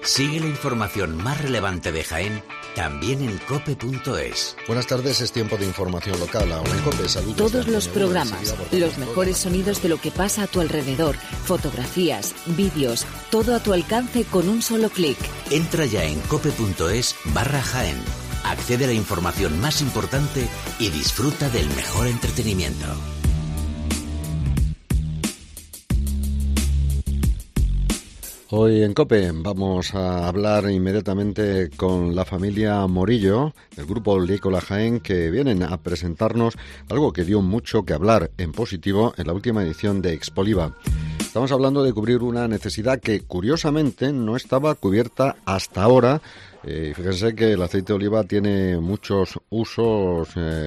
Sigue la información más relevante de Jaén también en cope.es. Buenas tardes, es tiempo de información local. Ahora en COPE, saludos. Todos los programas, los mejores sonidos de lo que pasa a tu alrededor, fotografías, vídeos, todo a tu alcance con un solo clic. Entra ya en cope.es/Jaén. Accede a la información más importante y disfruta del mejor entretenimiento. Hoy en COPE vamos a hablar inmediatamente con la familia Morillo, del grupo Oleícola Jaén, que vienen a presentarnos algo que dio mucho que hablar en positivo en la última edición de Expoliva. Estamos hablando de cubrir una necesidad que, curiosamente, no estaba cubierta hasta ahora. Fíjense que el aceite de oliva tiene muchos usos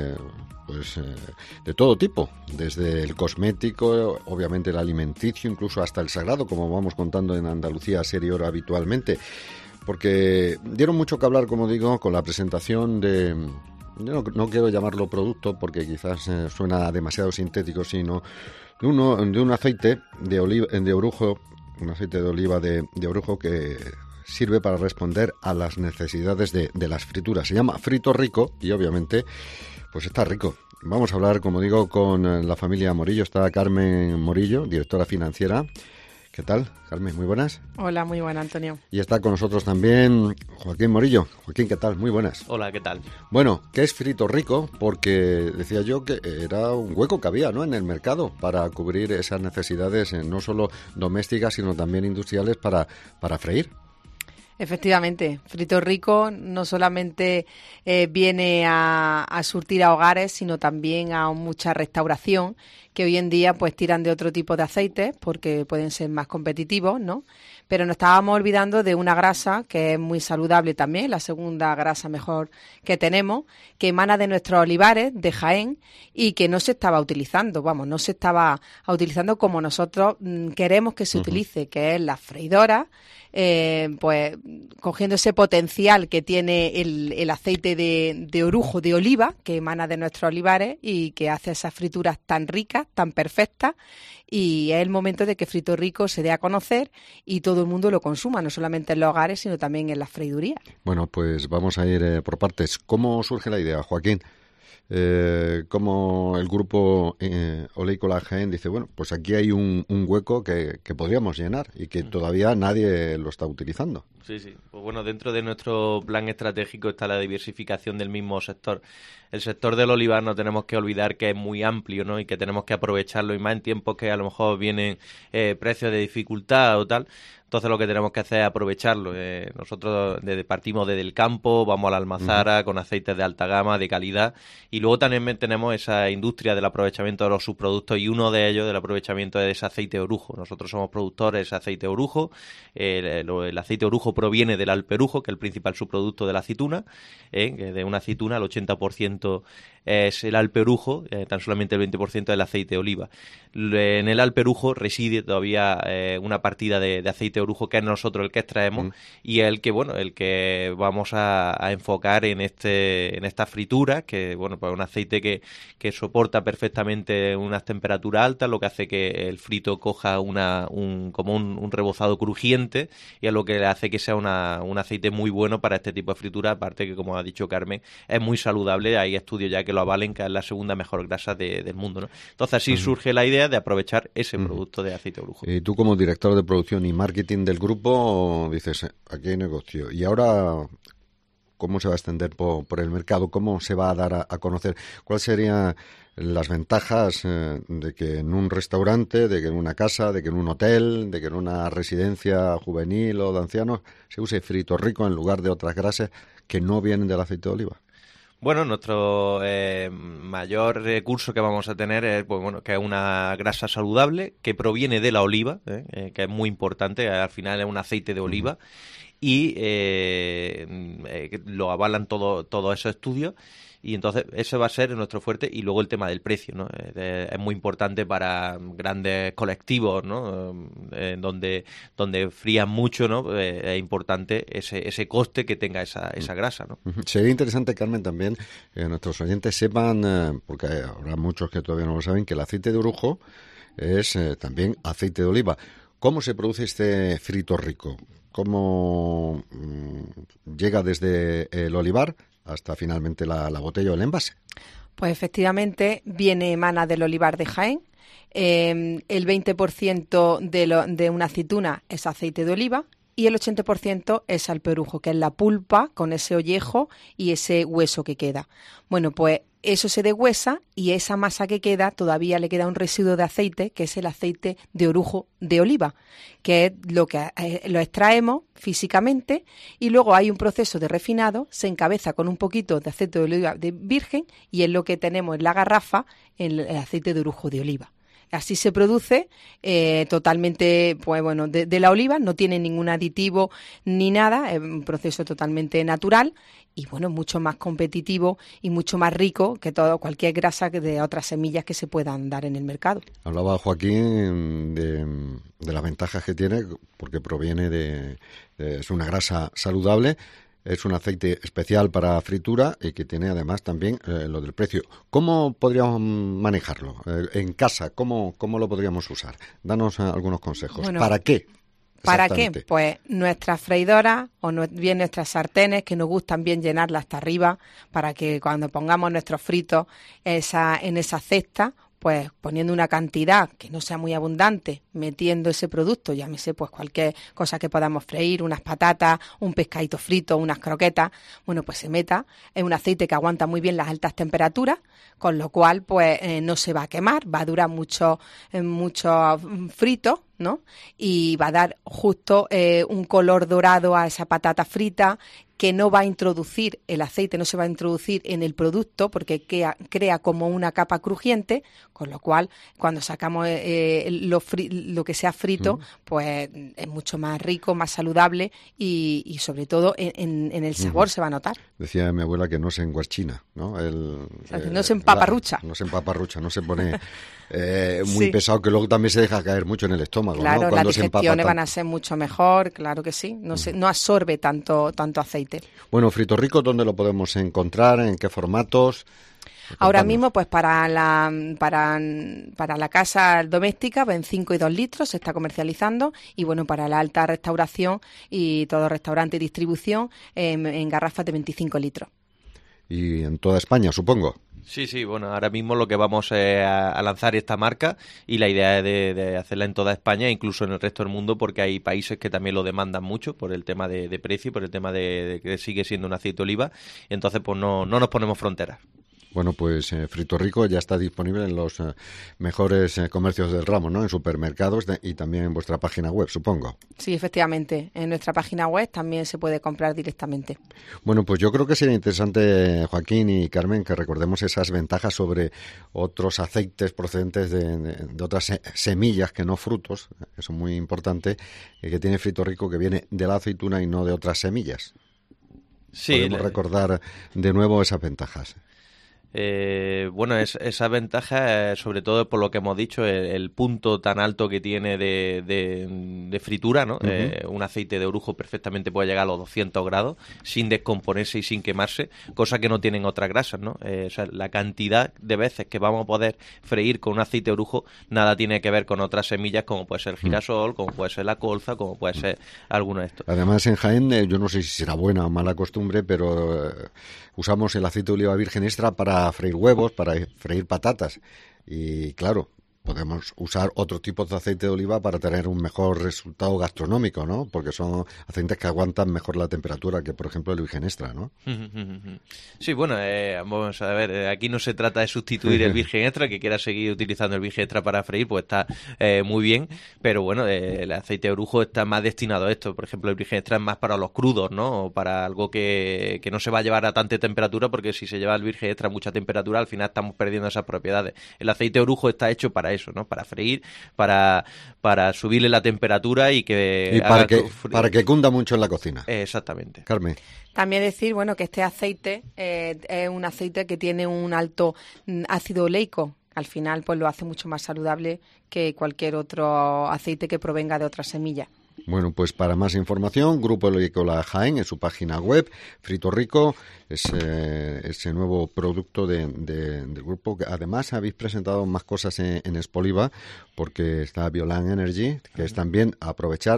de todo tipo, desde el cosmético, obviamente el alimenticio, incluso hasta el sagrado, como vamos contando en Andalucía a Serie Hora habitualmente, porque dieron mucho que hablar, como digo, con la presentación de... Yo no quiero llamarlo producto porque quizás suena demasiado sintético, sino de un aceite de orujo, un aceite de oliva de orujo que sirve para responder a las necesidades de las frituras. Se llama Frito Rico y obviamente pues está rico. Vamos a hablar, como digo, con la familia Morillo. Está Carmen Morillo, directora financiera. ¿Qué tal, Carmen? Muy buenas. Hola, muy buena, Antonio. Y está con nosotros también Joaquín Morillo. Joaquín, ¿qué tal? Muy buenas. Hola, ¿qué tal? Bueno, ¿qué es Frito Rico? Porque decía yo que era un hueco que había, ¿no?, en el mercado para cubrir esas necesidades no solo domésticas, sino también industriales para freír. Efectivamente, Frito Rico no solamente viene a surtir a hogares, sino también a mucha restauración, que hoy en día pues tiran de otro tipo de aceites porque pueden ser más competitivos, ¿no? Pero nos estábamos olvidando de una grasa que es muy saludable también, la segunda grasa mejor que tenemos, que emana de nuestros olivares de Jaén y que no se estaba utilizando, no se estaba utilizando como nosotros queremos que se utilice, que es la freidora, pues cogiendo ese potencial que tiene el aceite de orujo, de oliva, que emana de nuestros olivares y que hace esas frituras tan ricas, tan perfectas, y es el momento de que Frito Rico se dé a conocer y todo el mundo lo consuma, no solamente en los hogares, sino también en las freidurías. Bueno, pues vamos a ir por partes. ¿Cómo surge la idea, Joaquín? Como el grupo Oleícola Jaén dice, bueno, pues aquí hay un hueco que podríamos llenar y que todavía nadie lo está utilizando. Sí. Pues bueno, dentro de nuestro plan estratégico está la diversificación del mismo sector. El sector del olivar no tenemos que olvidar que es muy amplio, ¿no? Y que tenemos que aprovecharlo, y más en tiempos que a lo mejor vienen precios de dificultad o tal. Entonces lo que tenemos que hacer es aprovecharlo. Nosotros partimos desde el campo, vamos a la almazara con aceites de alta gama, de calidad, y luego también tenemos esa industria del aprovechamiento de los subproductos, y uno de ellos del aprovechamiento es ese aceite de orujo. Nosotros somos productores de ese aceite de orujo. El aceite de orujo proviene del alperujo, que es el principal subproducto de la aceituna, que de una aceituna el 80% es el alperujo, tan solamente el 20% del aceite de oliva. En el alperujo reside todavía una partida de aceite de orujo que es nosotros el que extraemos y el que vamos a enfocar en estas frituras, que bueno, pues un aceite que soporta perfectamente unas temperaturas altas, lo que hace que el frito coja como un rebozado crujiente, y es lo que le hace que sea un aceite muy bueno para este tipo de fritura, aparte que, como ha dicho Carmen, es muy saludable. Hay estudios ya que lo avalen, que es la segunda mejor grasa del mundo, ¿no? Entonces así surge la idea de aprovechar ese producto de aceite de orujo. Y tú, como director de producción y marketing del grupo, dices, aquí hay negocio. Y ahora, ¿cómo se va a extender por el mercado? ¿Cómo se va a dar a conocer? ¿Cuáles serían las ventajas de que en un restaurante, de que en una casa, de que en un hotel, de que en una residencia juvenil o de ancianos se use Frito Rico en lugar de otras grasas que no vienen del aceite de oliva? Bueno, nuestro mayor recurso que vamos a tener es que es una grasa saludable que proviene de la oliva, que es muy importante. Al final es un aceite de oliva y lo avalan todos esos estudios. Y entonces ese va a ser nuestro fuerte, y luego el tema del precio, ¿no? Es muy importante para grandes colectivos, ¿no? Donde frían mucho, ¿no? Es importante ese coste que tenga esa grasa, ¿no? Sería interesante, Carmen, también que nuestros oyentes sepan, porque habrá muchos que todavía no lo saben, que el aceite de orujo es también aceite de oliva. ¿Cómo se produce este Frito Rico? cómo llega desde el olivar hasta finalmente la botella o el envase. Pues efectivamente emana del olivar de Jaén. El 20% de una aceituna es aceite de oliva y el 80% es alperujo, que es la pulpa con ese ollejo y ese hueso que queda. Bueno, pues eso se deshuesa y esa masa que queda todavía le queda un residuo de aceite, que es el aceite de orujo de oliva, que es lo que lo extraemos físicamente y luego hay un proceso de refinado, se encabeza con un poquito de aceite de oliva de virgen y es lo que tenemos en la garrafa, el aceite de orujo de oliva. Así se produce totalmente, pues bueno, de la oliva, no tiene ningún aditivo ni nada, es un proceso totalmente natural y bueno, mucho más competitivo y mucho más rico que cualquier grasa de otras semillas que se puedan dar en el mercado. Hablaba Joaquín de las ventajas que tiene porque proviene es una grasa saludable. Es un aceite especial para fritura y que tiene además también lo del precio. ¿Cómo podríamos manejarlo en casa? ¿Cómo lo podríamos usar? Danos algunos consejos. Bueno, ¿para qué? ¿Para qué? Pues nuestras freidoras o bien nuestras sartenes, que nos gustan bien llenarlas hasta arriba, para que cuando pongamos nuestros fritos en esa cesta, pues poniendo una cantidad que no sea muy abundante, metiendo ese producto, llámese pues cualquier cosa que podamos freír, unas patatas, un pescadito frito, unas croquetas, bueno, pues se meta. Es un aceite que aguanta muy bien las altas temperaturas, con lo cual pues no se va a quemar, va a durar mucho frito, ¿no? Y va a dar justo un color dorado a esa patata frita, que no va a introducir el aceite, no se va a introducir en el producto porque crea como una capa crujiente, con lo cual cuando sacamos lo que sea frito, pues es mucho más rico, más saludable y sobre todo en el sabor se va a notar. Decía mi abuela que no se enguarchina, ¿no? No se empaparrucha. No se empaparrucha, no se pone muy pesado, que luego también se deja caer mucho en el estómago, claro, ¿no? Cuando las digestiones van a ser mucho mejor, claro que sí, no absorbe tanto aceite. Bueno, Frito Rico, ¿dónde lo podemos encontrar? ¿En qué formatos? Ahora mismo, pues para la casa doméstica, en 5 y 2 litros se está comercializando y bueno, para la alta restauración y todo restaurante y distribución en garrafas de 25 litros. Y en toda España, supongo. Sí, bueno, ahora mismo lo que vamos a lanzar esta marca y la idea es de hacerla en toda España, incluso en el resto del mundo, porque hay países que también lo demandan mucho por el tema de precio, por el tema de que sigue siendo un aceite de oliva, y entonces pues no nos ponemos fronteras. Bueno, pues Frito Rico ya está disponible en los mejores comercios del ramo, ¿no? En supermercados y también en vuestra página web, supongo. Sí, efectivamente. En nuestra página web también se puede comprar directamente. Bueno, pues yo creo que sería interesante, Joaquín y Carmen, que recordemos esas ventajas sobre otros aceites procedentes de otras semillas que no frutos, que son muy importantes, que tiene Frito Rico, que viene de la aceituna y no de otras semillas. Sí. Podemos recordar de nuevo esas ventajas. Bueno, esa ventaja, sobre todo por lo que hemos dicho, el punto tan alto que tiene de fritura, ¿no? Un aceite de orujo perfectamente puede llegar a los 200 grados sin descomponerse y sin quemarse, cosa que no tienen otras grasas, ¿no? O sea, la cantidad de veces que vamos a poder freír con un aceite de orujo nada tiene que ver con otras semillas como puede ser el girasol, como puede ser la colza, como puede ser alguno de estos. Además, en Jaén, yo no sé si será buena o mala costumbre, pero usamos el aceite de oliva virgen extra para freír huevos, para freír patatas y claro, podemos usar otro tipo de aceite de oliva para tener un mejor resultado gastronómico, ¿no? Porque son aceites que aguantan mejor la temperatura que, por ejemplo, el virgen extra, ¿no? Sí, bueno, vamos a ver, aquí no se trata de sustituir el virgen extra, que quiera seguir utilizando el virgen extra para freír, pues está muy bien, pero bueno, el aceite de orujo está más destinado a esto. Por ejemplo, el virgen extra es más para los crudos, ¿no? O para algo que no se va a llevar a tanta temperatura, porque si se lleva el virgen extra a mucha temperatura, al final estamos perdiendo esas propiedades. El aceite de orujo está hecho para eso, ¿no? Para freír, para subirle la temperatura y para que cunda mucho en la cocina. Exactamente. Carmen. También decir, bueno, que este aceite es un aceite que tiene un alto ácido oleico. Al final, pues lo hace mucho más saludable que cualquier otro aceite que provenga de otras semillas. Bueno, pues para más información, Grupo Oleícola Jaén en su página web, Frito Rico, ese nuevo producto del grupo. Además, habéis presentado más cosas en Espoliva, porque está Biolan Energy, que es también aprovechar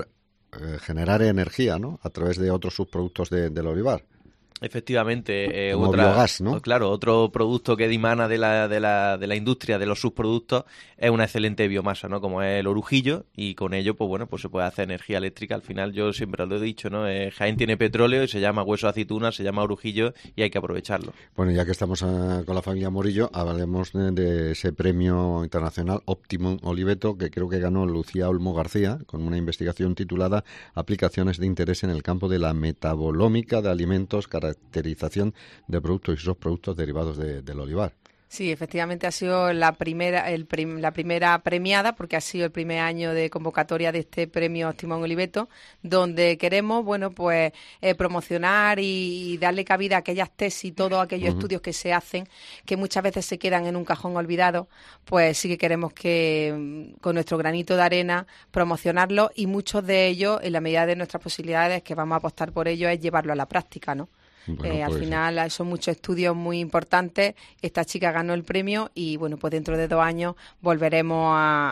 generar energía, ¿no? A través de otros subproductos del olivar. Efectivamente, como biogás, ¿no? Claro, otro producto que dimana de la industria, de los subproductos, es una excelente biomasa, ¿no? Como es el orujillo, y con ello, pues bueno, pues se puede hacer energía eléctrica. Al final, yo siempre lo he dicho, ¿no? Jaén tiene petróleo y se llama hueso de aceituna, se llama orujillo y hay que aprovecharlo. Bueno, ya que estamos con la familia Morillo, hablemos de ese premio internacional Optimum Oliveto, que creo que ganó Lucía Olmo García, con una investigación titulada Aplicaciones de interés en el campo de la metabolómica de alimentos, caracterización de productos y subproductos derivados del olivar. Sí, efectivamente ha sido la primera premiada, porque ha sido el primer año de convocatoria de este premio Optimum Oliveto, donde queremos, bueno, pues promocionar y darle cabida a aquellas tesis y todos aquellos estudios que se hacen, que muchas veces se quedan en un cajón olvidado. Pues sí que queremos que con nuestro granito de arena promocionarlo, y muchos de ellos, en la medida de nuestras posibilidades, que vamos a apostar por ello, es llevarlo a la práctica, ¿no? Bueno, al pues, final son muchos estudios muy importantes. Esta chica ganó el premio y bueno, pues dentro de 2 años volveremos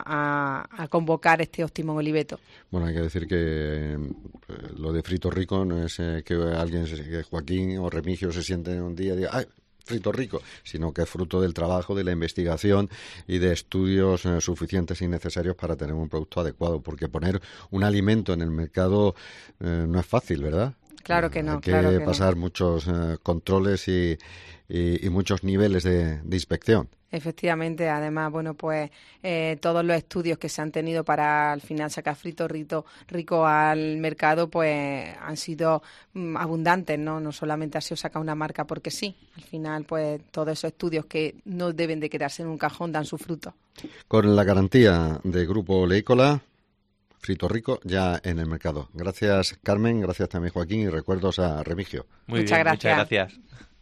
a convocar este Optimum Oliveto. Bueno, hay que decir que lo de Frito Rico no es que alguien, que Joaquín o Remigio se sienten un día y digan, ¡ay, Frito Rico!, sino que es fruto del trabajo, de la investigación y de estudios suficientes y necesarios para tener un producto adecuado, porque poner un alimento en el mercado no es fácil, ¿verdad? Claro que no. Hay que pasar muchos controles y muchos niveles de inspección. Efectivamente, además, bueno, pues todos los estudios que se han tenido para al final sacar Frito Rico al mercado, pues han sido abundantes, ¿no? No solamente ha sido sacar una marca porque sí. Al final, pues todos esos estudios que no deben de quedarse en un cajón dan su fruto. Con la garantía de Grupo Oleícola, Frito Rico ya en el mercado. Gracias, Carmen, gracias también, Joaquín, y recuerdos a Remigio. Muchas gracias.